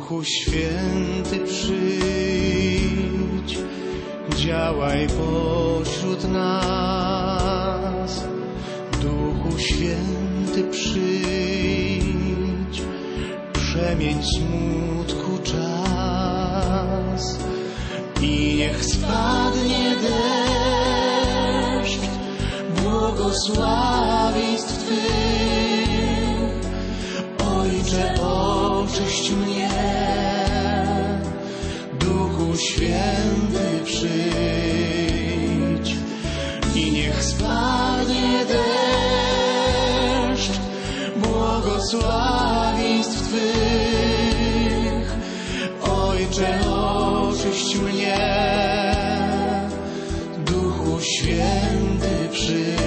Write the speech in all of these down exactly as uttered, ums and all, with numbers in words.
Duchu Święty, przyjdź, działaj pośród nas. Duchu Święty, przyjdź, przemień smutku czas. I niech spadnie deszcz błogosławieństw Twych. Ojcze, oczyść mnie, Duchu Święty, przyjdź. I niech spadnie deszcz błogosławieństw Twych. Ojcze, oczyść mnie, Duchu Święty, przyjdź.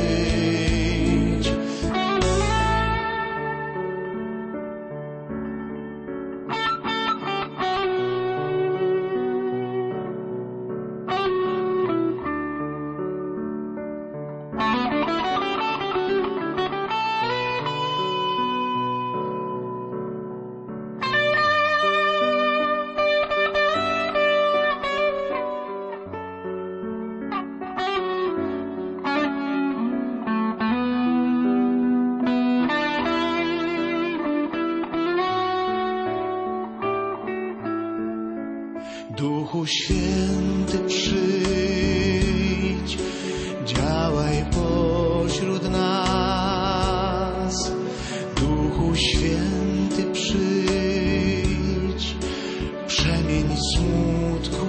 Duchu Święty, przyjdź, działaj pośród nas. Duchu Święty, przyjdź, przemień smutku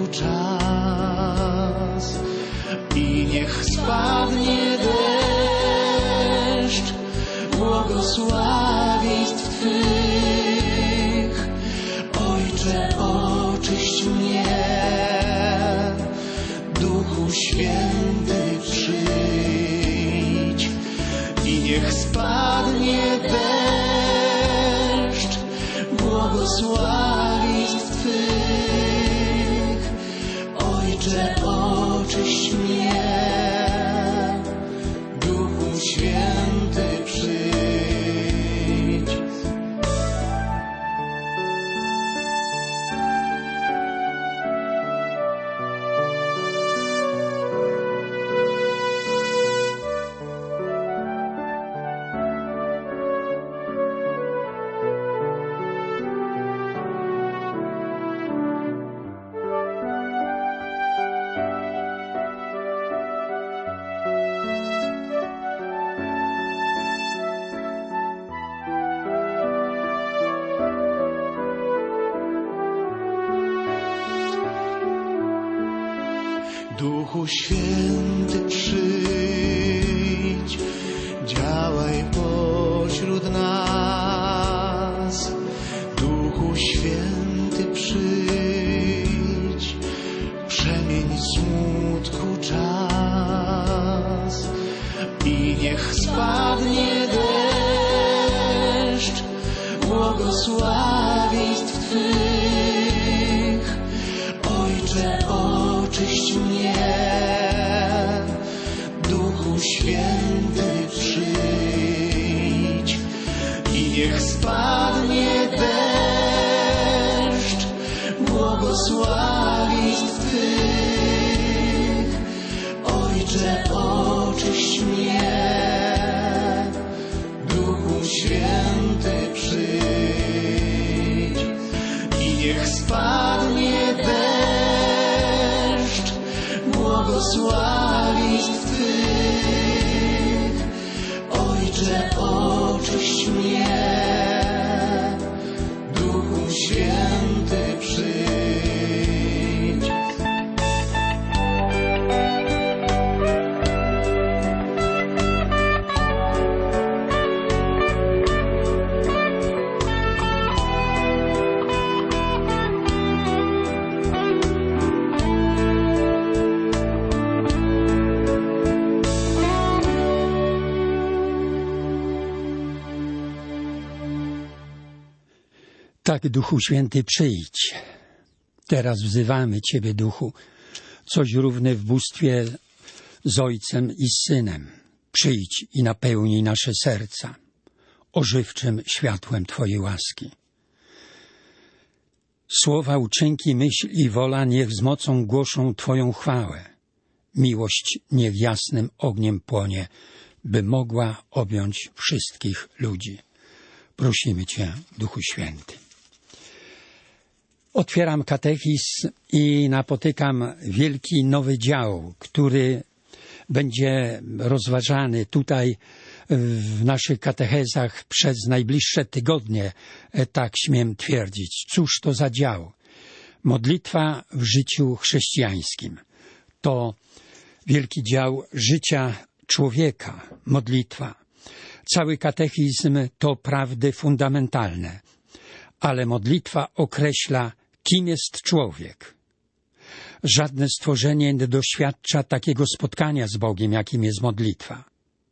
czas. I niech spadnie deszcz błogosławieństw Twych. Ojcze, oczyść mnie, Duchu Święty, przyjdź. I niech spadnie deszcz błogosławieństw Twych. Ojcze, oczyść mnie, Duchu Święty, przyjdź. Duchu Święty, przyjdź, działaj pośród nas. Duchu Święty, przyjdź, przemień smutku czas. I niech spadnie deszcz błogosławieństw Twych. Ojcze, oczyść mnie, Duchu Święty, przyjdź. I niech spadnie deszcz błogosławieństw Twych. Ojcze, oczyść mnie, Duchu Święty, przyjdź. I niech spadnie deszcz błogosławieństw Twych. Ojcze, oczyść mnie, Duchu Święty, przyjdź. Tak, Duchu Święty, przyjdź. Teraz wzywamy Ciebie, Duchu, coś równe w bóstwie z Ojcem i z Synem. Przyjdź i napełnij nasze serca ożywczym światłem Twojej łaski. Słowa, uczynki, myśl i wola niech z mocą głoszą Twoją chwałę. Miłość niech jasnym ogniem płonie, by mogła objąć wszystkich ludzi. Prosimy Cię, Duchu Święty. Otwieram katechizm i napotykam wielki nowy dział, który będzie rozważany tutaj w naszych katechezach przez najbliższe tygodnie, tak śmiem twierdzić. Cóż to za dział? Modlitwa w życiu chrześcijańskim. To wielki dział życia człowieka, modlitwa. Cały katechizm to prawdy fundamentalne, ale modlitwa określa, kim jest człowiek. Żadne stworzenie nie doświadcza takiego spotkania z Bogiem, jakim jest modlitwa.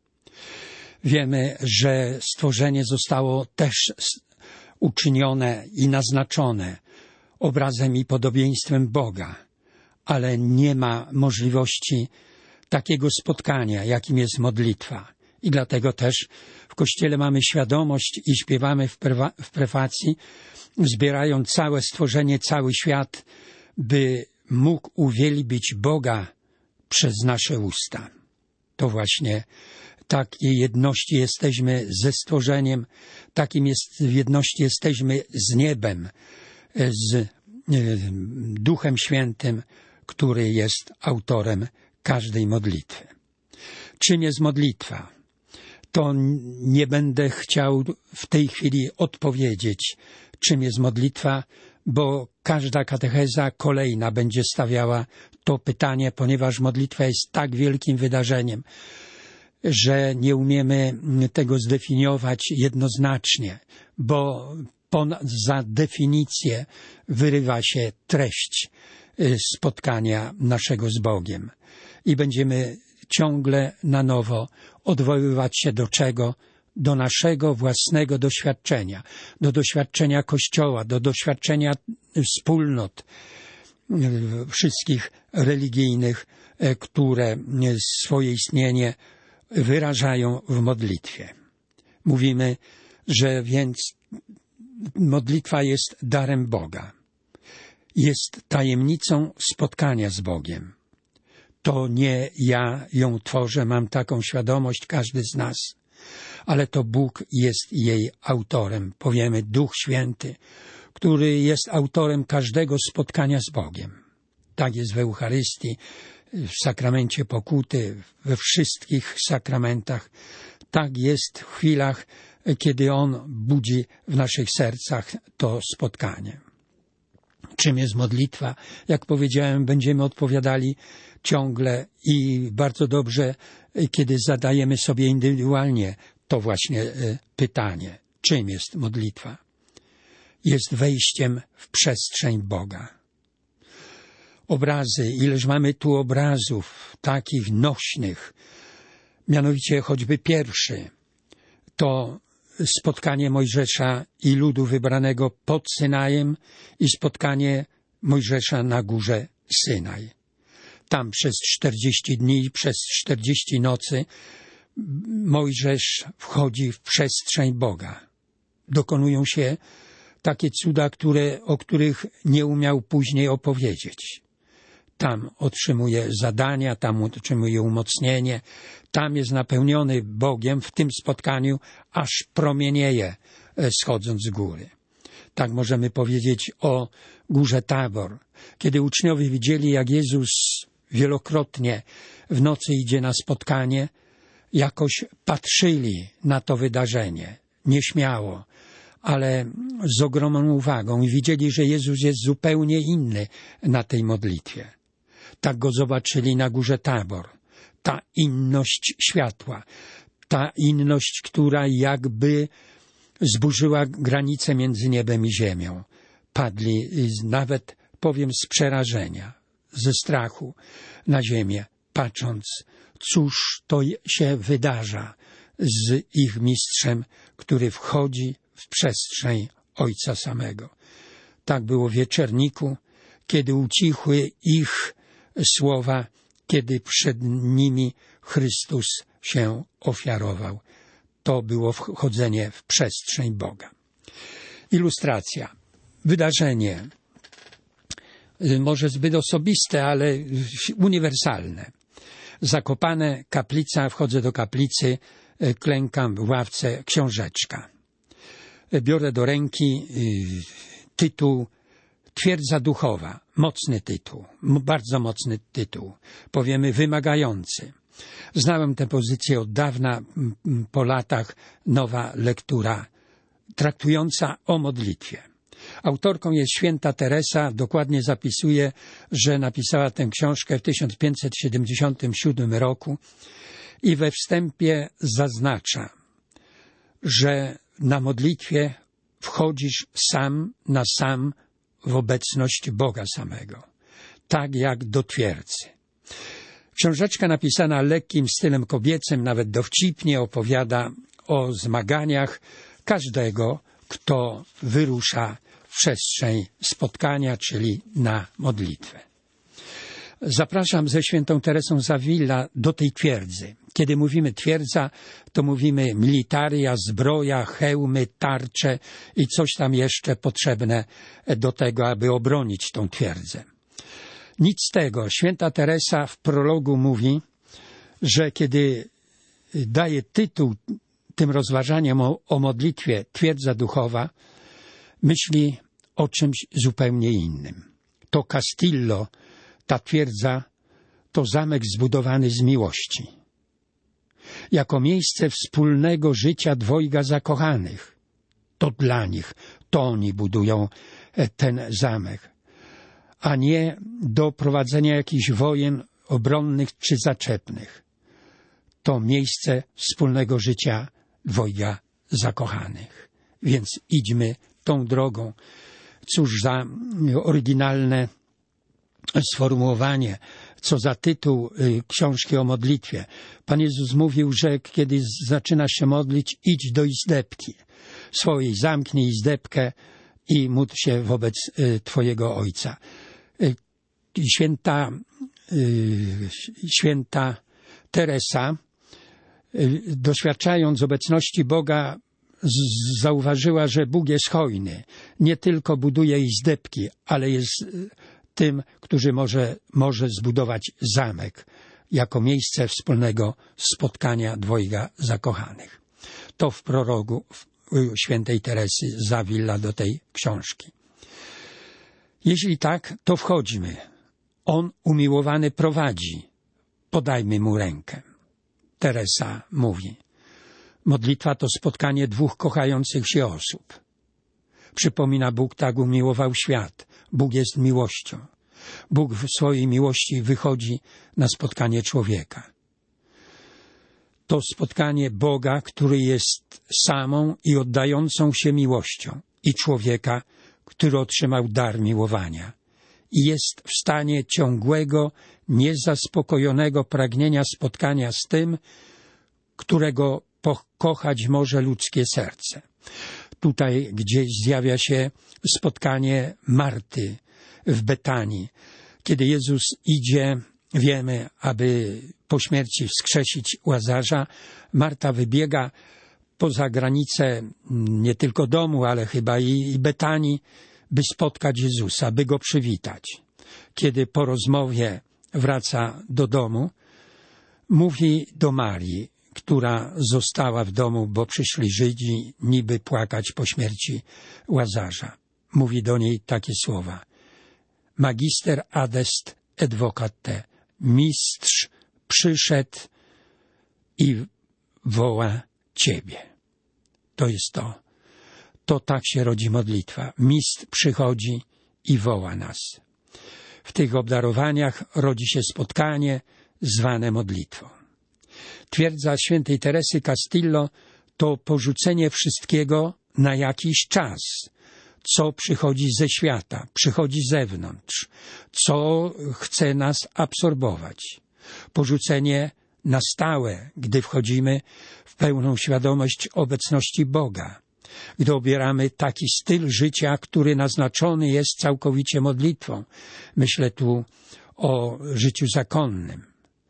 Wiemy, że stworzenie zostało też uczynione i naznaczone obrazem i podobieństwem Boga, ale nie ma możliwości takiego spotkania, jakim jest modlitwa. I dlatego też w Kościele mamy świadomość i śpiewamy w, prewa- w prefacji, zbierając całe stworzenie, cały świat, by mógł uwielbić Boga przez nasze usta. To właśnie takiej jedności jesteśmy ze stworzeniem, takim jest, w jedności jesteśmy z niebem, z Duchem Świętym, który jest autorem każdej modlitwy. Czym jest modlitwa? To nie będę chciał w tej chwili odpowiedzieć, czym jest modlitwa, bo każda katecheza kolejna będzie stawiała to pytanie, ponieważ modlitwa jest tak wielkim wydarzeniem, że nie umiemy tego zdefiniować jednoznacznie, bo poza definicję wyrywa się treść spotkania naszego z Bogiem. I będziemy ciągle na nowo odwoływać się do czego? Do naszego własnego doświadczenia, do doświadczenia Kościoła, do doświadczenia wspólnot wszystkich religijnych, które swoje istnienie wyrażają w modlitwie. Mówimy, że więc modlitwa jest darem Boga. Jest tajemnicą spotkania z Bogiem. To nie ja ją tworzę, mam taką świadomość, każdy z nas, ale to Bóg jest jej autorem. Powiemy Duch Święty, który jest autorem każdego spotkania z Bogiem. Tak jest w Eucharystii, w sakramencie pokuty, we wszystkich sakramentach. Tak jest w chwilach, kiedy On budzi w naszych sercach to spotkanie. Czym jest modlitwa? Jak powiedziałem, będziemy odpowiadali ciągle i bardzo dobrze, kiedy zadajemy sobie indywidualnie to właśnie pytanie. Czym jest modlitwa? Jest wejściem w przestrzeń Boga. Obrazy, ileż mamy tu obrazów takich nośnych, mianowicie choćby pierwszy, to spotkanie Mojżesza i ludu wybranego pod Synajem i spotkanie Mojżesza na górze Synaj. Tam przez czterdzieści dni i przez czterdzieści nocy Mojżesz wchodzi w przestrzeń Boga. Dokonują się takie cuda, które, o których nie umiał później opowiedzieć. Tam otrzymuje zadania, tam otrzymuje umocnienie, tam jest napełniony Bogiem w tym spotkaniu, aż promienieje schodząc z góry. Tak możemy powiedzieć o górze Tabor. Kiedy uczniowie widzieli, jak Jezus wielokrotnie w nocy idzie na spotkanie, jakoś patrzyli na to wydarzenie, nieśmiało, ale z ogromną uwagą i widzieli, że Jezus jest zupełnie inny na tej modlitwie. Tak go zobaczyli na górze Tabor. Ta inność światła, ta inność, która jakby zburzyła granice między niebem i ziemią. Padli nawet, powiem, z przerażenia, ze strachu na ziemię, patrząc, cóż to się wydarza z ich mistrzem, który wchodzi w przestrzeń Ojca samego. Tak było w wieczerniku, kiedy ucichły ich słowa, kiedy przed nimi Chrystus się ofiarował. To było wchodzenie w przestrzeń Boga. Ilustracja. Wydarzenie może zbyt osobiste, ale uniwersalne. Zakopane, kaplica, wchodzę do kaplicy, klękam w ławce, książeczka. Biorę do ręki tytuł Twierdza duchowa. Mocny tytuł, bardzo mocny tytuł. Powiemy wymagający. Znałem tę pozycję od dawna, po latach nowa lektura traktująca o modlitwie. Autorką jest święta Teresa, dokładnie zapisuje, że napisała tę książkę w tysiąc pięćset siedemdziesiątym siódmym roku i we wstępie zaznacza, że na modlitwie wchodzisz sam na sam w obecność Boga samego, tak jak do twierdzy. Książeczka napisana lekkim stylem kobiecym, nawet dowcipnie opowiada o zmaganiach każdego, kto wyrusza w przestrzeń spotkania, czyli na modlitwę. Zapraszam ze świętą Teresą z Avila do tej twierdzy. Kiedy mówimy twierdza, to mówimy militaria, zbroja, hełmy, tarcze i coś tam jeszcze potrzebne do tego, aby obronić tą twierdzę. Nic z tego. Święta Teresa w prologu mówi, że kiedy daje tytuł tym rozważaniom o, o modlitwie twierdza duchowa, myśli o czymś zupełnie innym. To Castillo, ta twierdza, to zamek zbudowany z miłości. Jako miejsce wspólnego życia dwojga zakochanych. To dla nich, to oni budują ten zamek, a nie do prowadzenia jakichś wojen obronnych czy zaczepnych. To miejsce wspólnego życia dwojga zakochanych. Więc idźmy tą drogą. Cóż za oryginalne sformułowanie, co za tytuł książki o modlitwie. Pan Jezus mówił, że kiedy zaczynasz się modlić, idź do izdebki swojej, zamknij izdebkę i módl się wobec Twojego Ojca. Święta, święta Teresa, doświadczając obecności Boga, zauważyła, że Bóg jest hojny. Nie tylko buduje izdebki, ale jest tym, który może, może zbudować zamek jako miejsce wspólnego spotkania dwojga zakochanych. To w prologu świętej Teresy z Avila do tej książki. Jeśli tak, to wchodźmy. On umiłowany prowadzi. Podajmy mu rękę. Teresa mówi. Modlitwa to spotkanie dwóch kochających się osób. Przypomina, Bóg tak umiłował świat. Bóg jest miłością. Bóg w swojej miłości wychodzi na spotkanie człowieka. To spotkanie Boga, który jest samą i oddającą się miłością, i człowieka, który otrzymał dar miłowania i jest w stanie ciągłego, niezaspokojonego pragnienia spotkania z tym, którego pokochać może ludzkie serce. Tutaj gdzieś zjawia się spotkanie Marty w Betanii. Kiedy Jezus idzie, wiemy, aby po śmierci wskrzesić Łazarza, Marta wybiega poza granicę nie tylko domu, ale chyba i, i Betanii, by spotkać Jezusa, by Go przywitać. Kiedy po rozmowie wraca do domu, mówi do Marii, która została w domu, bo przyszli Żydzi niby płakać po śmierci Łazarza. Mówi do niej takie słowa. Magister adest et vocate. Mistrz przyszedł i woła Ciebie. To jest to. To tak się rodzi modlitwa. Mistrz przychodzi i woła nas. W tych obdarowaniach rodzi się spotkanie zwane modlitwą. Twierdza świętej Teresy Castillo to porzucenie wszystkiego na jakiś czas, co przychodzi ze świata, przychodzi z zewnątrz, co chce nas absorbować. Porzucenie na stałe, gdy wchodzimy w pełną świadomość obecności Boga, gdy obieramy taki styl życia, który naznaczony jest całkowicie modlitwą. Myślę tu o życiu zakonnym.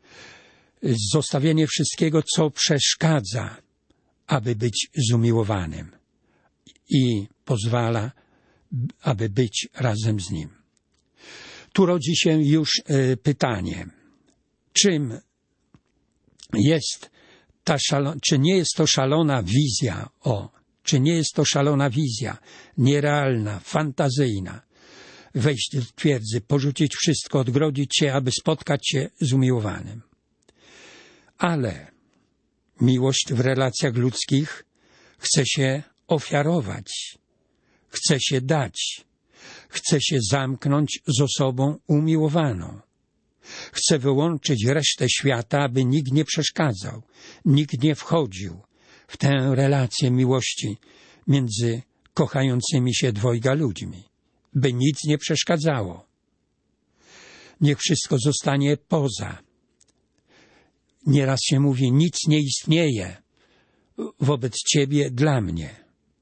Zostawienie wszystkiego, co przeszkadza, aby być z umiłowanym i pozwala, aby być razem z Nim. Tu rodzi się już pytanie, czym jest ta szalona, czy nie jest to szalona wizja, o, czy nie jest to szalona wizja, nierealna, fantazyjna, wejść do twierdzy, porzucić wszystko, odgrodzić się, aby spotkać się z umiłowanym. Ale miłość w relacjach ludzkich chce się ofiarować, chce się dać, chce się zamknąć z osobą umiłowaną. Chce wyłączyć resztę świata, aby nikt nie przeszkadzał, nikt nie wchodził w tę relację miłości między kochającymi się dwojga ludźmi, by nic nie przeszkadzało. Niech wszystko zostanie poza. Nieraz się mówi, nic nie istnieje wobec Ciebie dla mnie.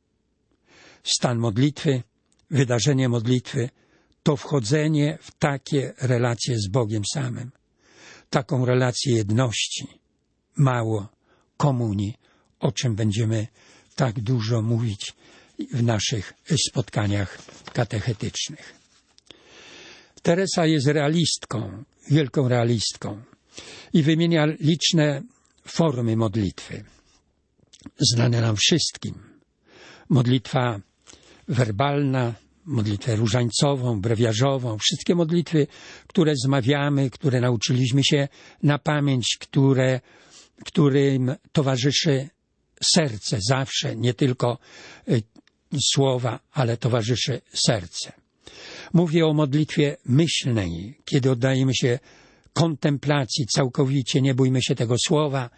Stan modlitwy, wydarzenie modlitwy to wchodzenie w takie relacje z Bogiem samym, taką relację jedności, mało komunii, o czym będziemy tak dużo mówić w naszych spotkaniach katechetycznych. Teresa jest realistką, wielką realistką i wymienia liczne formy modlitwy, znane nam wszystkim. Modlitwa werbalna, modlitwę różańcową, brewiarzową, wszystkie modlitwy, które zmawiamy, które nauczyliśmy się na pamięć, które, którym towarzyszy serce zawsze, nie tylko y, słowa, ale towarzyszy serce. Mówię o modlitwie myślnej, kiedy oddajemy się kontemplacji całkowicie, nie bójmy się tego słowa.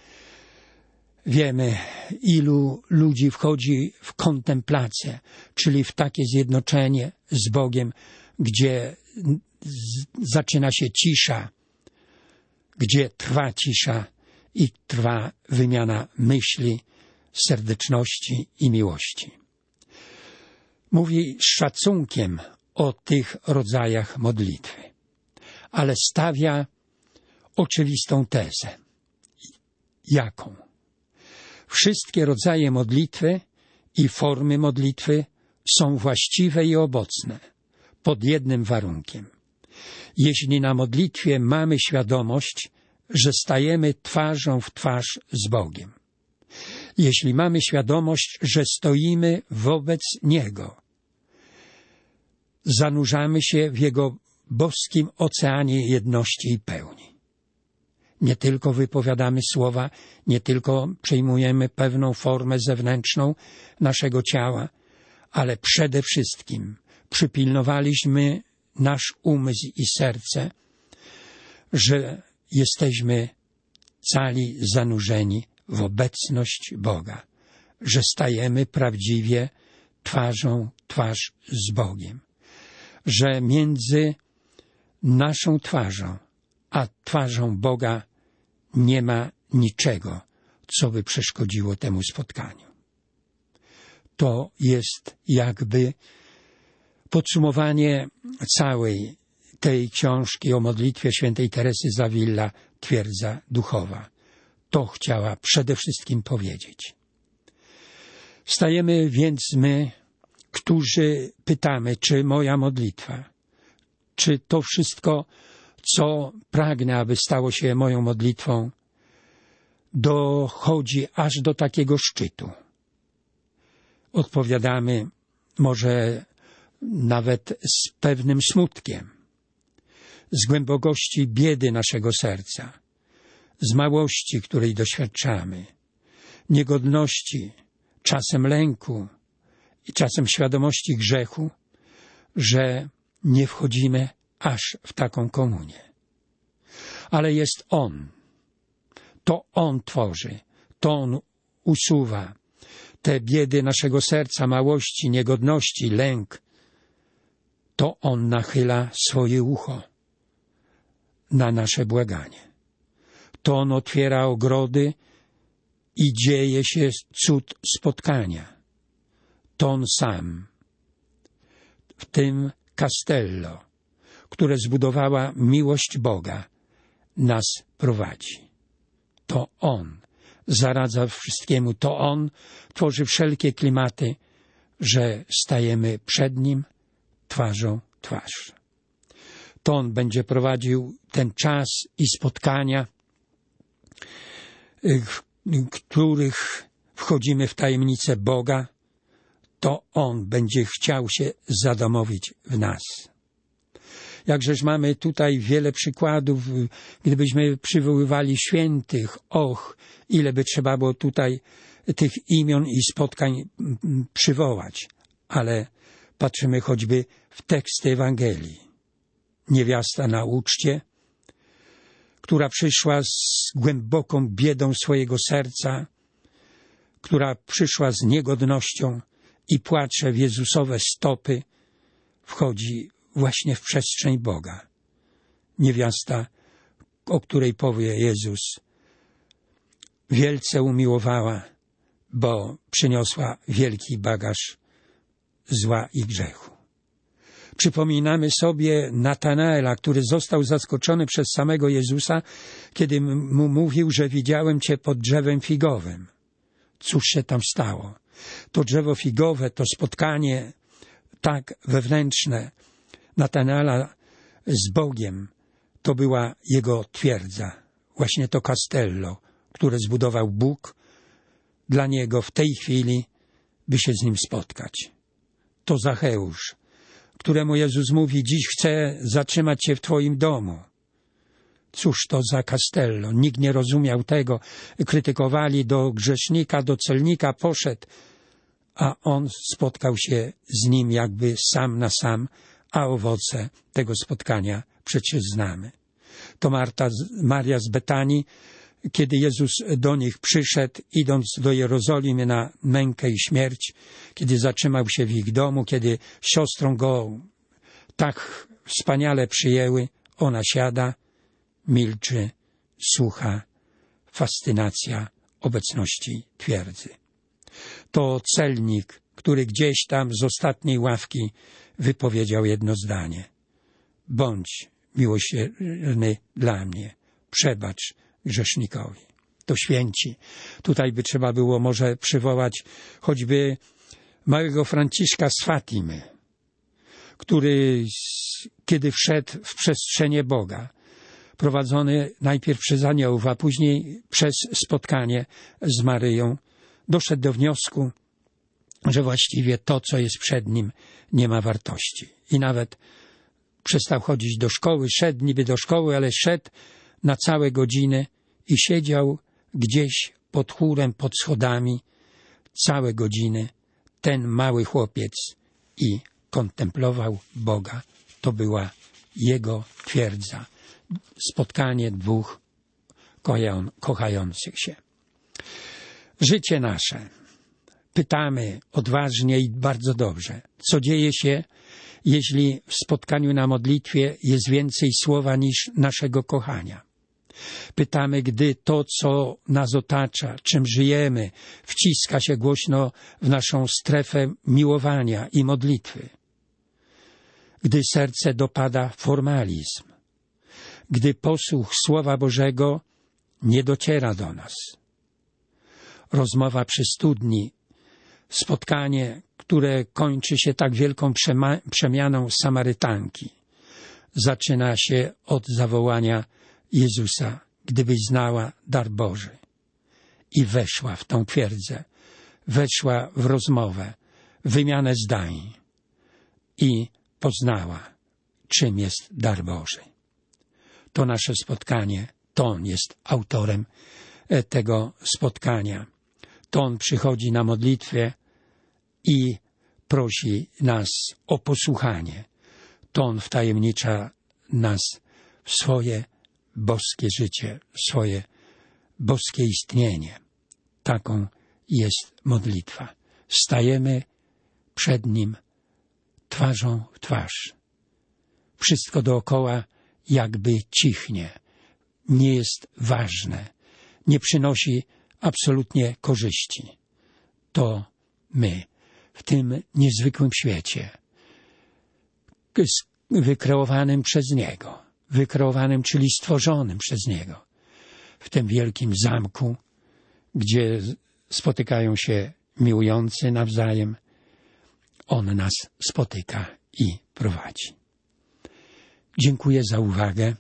Wiemy, ilu ludzi wchodzi w kontemplację, czyli w takie zjednoczenie z Bogiem, gdzie zaczyna się cisza, gdzie trwa cisza i trwa wymiana myśli, serdeczności i miłości. Mówi z szacunkiem o tych rodzajach modlitwy, ale stawia oczywistą tezę. Jaką? Wszystkie rodzaje modlitwy i formy modlitwy są właściwe i owocne, pod jednym warunkiem. Jeśli na modlitwie mamy świadomość, że stajemy twarzą w twarz z Bogiem. Jeśli mamy świadomość, że stoimy wobec Niego. Zanurzamy się w Jego boskim oceanie jedności i pełni. Nie tylko wypowiadamy słowa, nie tylko przejmujemy pewną formę zewnętrzną naszego ciała, ale przede wszystkim przypilnowaliśmy nasz umysł i serce, że jesteśmy cali zanurzeni w obecność Boga, że stajemy prawdziwie twarzą w twarz z Bogiem, że między naszą twarzą a twarzą Boga nie ma niczego, co by przeszkodziło temu spotkaniu. To jest jakby podsumowanie całej tej książki o modlitwie świętej Teresy z Avila, Twierdza duchowa. To chciała przede wszystkim powiedzieć. Stajemy więc my, którzy pytamy, czy moja modlitwa, czy to wszystko, co pragnę, aby stało się moją modlitwą, dochodzi aż do takiego szczytu. Odpowiadamy może nawet z pewnym smutkiem, z głębokości biedy naszego serca, z małości, której doświadczamy, niegodności, czasem lęku i czasem świadomości grzechu, że nie wchodzimy aż w taką komunię. Ale jest On. To On tworzy, to On usuwa te biedy naszego serca, małości, niegodności, lęk. To On nachyla swoje ucho na nasze błaganie. To On otwiera ogrody i dzieje się cud spotkania. To On sam w tym castello, które zbudowała miłość Boga, nas prowadzi. To On zaradza wszystkiemu, to On tworzy wszelkie klimaty, że stajemy przed Nim twarzą w twarz. To On będzie prowadził ten czas i spotkania, w których wchodzimy w tajemnicę Boga. To On będzie chciał się zadomowić w nas. Jakżeż mamy tutaj wiele przykładów, gdybyśmy przywoływali świętych, och, ile by trzeba było tutaj tych imion i spotkań przywołać. Ale patrzymy choćby w teksty Ewangelii. Niewiasta na uczcie, która przyszła z głęboką biedą swojego serca, która przyszła z niegodnością i płacze w Jezusowe stopy, wchodzi właśnie w przestrzeń Boga. Niewiasta, o której powie Jezus, wielce umiłowała, bo przyniosła wielki bagaż zła i grzechu. Przypominamy sobie Natanaela, który został zaskoczony przez samego Jezusa, kiedy mu mówił, że widziałem Cię pod drzewem figowym. Cóż się tam stało? To drzewo figowe, to spotkanie tak wewnętrzne Natanaela z Bogiem, to była jego twierdza. Właśnie to castello, które zbudował Bóg dla niego w tej chwili, by się z nim spotkać. To Zacheusz, któremu Jezus mówi, dziś chcę zatrzymać się w Twoim domu. Cóż to za castello? Nikt nie rozumiał tego. Krytykowali, do grzesznika, do celnika poszedł, a on spotkał się z nim jakby sam na sam, a owoce tego spotkania przecież znamy. To Marta, Maria z Betanii, kiedy Jezus do nich przyszedł, idąc do Jerozolimy na mękę i śmierć, kiedy zatrzymał się w ich domu, kiedy siostrą go tak wspaniale przyjęły, ona siada, milczy, słucha, fascynacja obecności twierdzy. To celnik, który gdzieś tam z ostatniej ławki wypowiedział jedno zdanie. Bądź miłosierny dla mnie, przebacz grzesznikowi. To święci. Tutaj by trzeba było może przywołać choćby małego Franciszka z Fatimy, który kiedy wszedł w przestrzenie Boga, prowadzony najpierw przez aniołów, a później przez spotkanie z Maryją, doszedł do wniosku, że właściwie to, co jest przed nim, nie ma wartości. I nawet przestał chodzić do szkoły, szedł niby do szkoły, ale szedł na całe godziny i siedział gdzieś pod chórem, pod schodami, całe godziny, ten mały chłopiec i kontemplował Boga. To była jego twierdza. Spotkanie dwóch kochających się. Życie nasze. Pytamy odważnie i bardzo dobrze, co dzieje się, jeśli w spotkaniu na modlitwie jest więcej słowa niż naszego kochania. Pytamy, gdy to, co nas otacza, czym żyjemy, wciska się głośno w naszą strefę miłowania i modlitwy. Gdy serce dopada formalizm. Gdy posłuch Słowa Bożego nie dociera do nas. Rozmowa przy studni, spotkanie, które kończy się tak wielką przemianą Samarytanki, zaczyna się od zawołania Jezusa, gdybyś znała dar Boży. I weszła w tą twierdzę, weszła w rozmowę, w wymianę zdań i poznała, czym jest dar Boży. To nasze spotkanie, to On jest autorem tego spotkania. To On przychodzi na modlitwę i prosi nas o posłuchanie. To On wtajemnicza nas w swoje boskie życie, w swoje boskie istnienie. Taką jest modlitwa. Stajemy przed Nim twarzą w twarz. Wszystko dookoła jakby cichnie. Nie jest ważne. Nie przynosi absolutnie korzyści. To my w tym niezwykłym świecie, wykreowanym przez Niego, wykreowanym, czyli stworzonym przez Niego, w tym wielkim zamku, gdzie spotykają się miłujący nawzajem, On nas spotyka i prowadzi. Dziękuję za uwagę.